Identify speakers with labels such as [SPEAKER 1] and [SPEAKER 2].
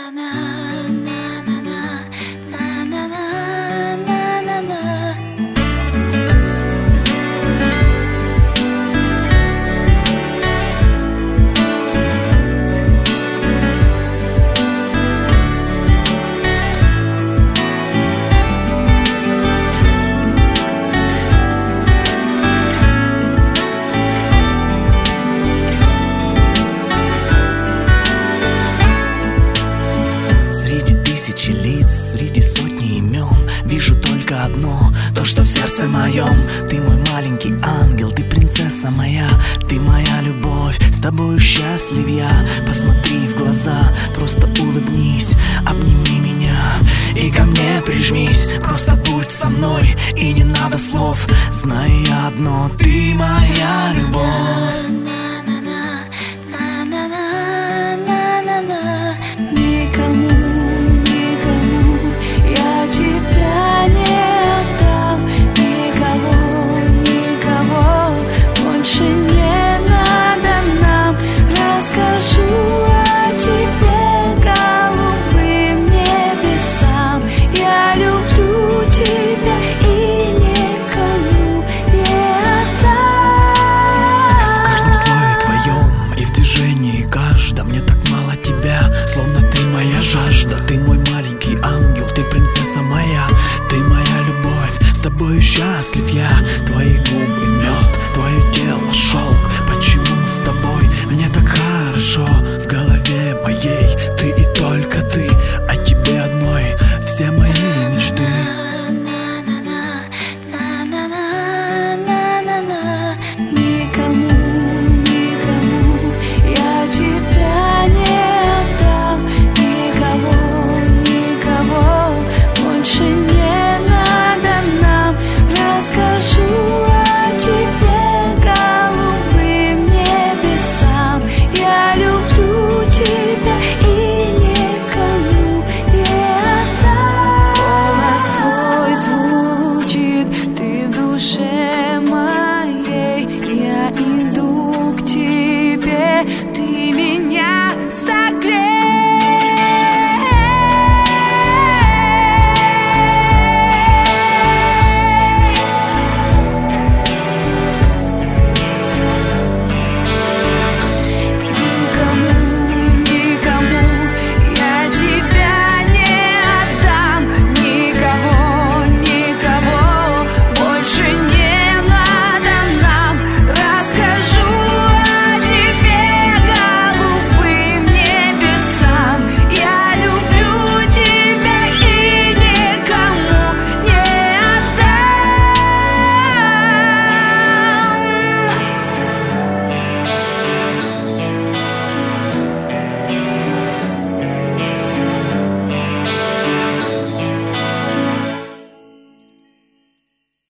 [SPEAKER 1] Среди сотни имен вижу только одно, то, что в сердце моем. Ты мой маленький ангел, ты принцесса моя, ты моя любовь, с тобою счастлив я. Посмотри в глаза, просто улыбнись, обними меня и ко мне прижмись. Просто будь со мной, и не надо слов, знаю я одно, ты моя любовь.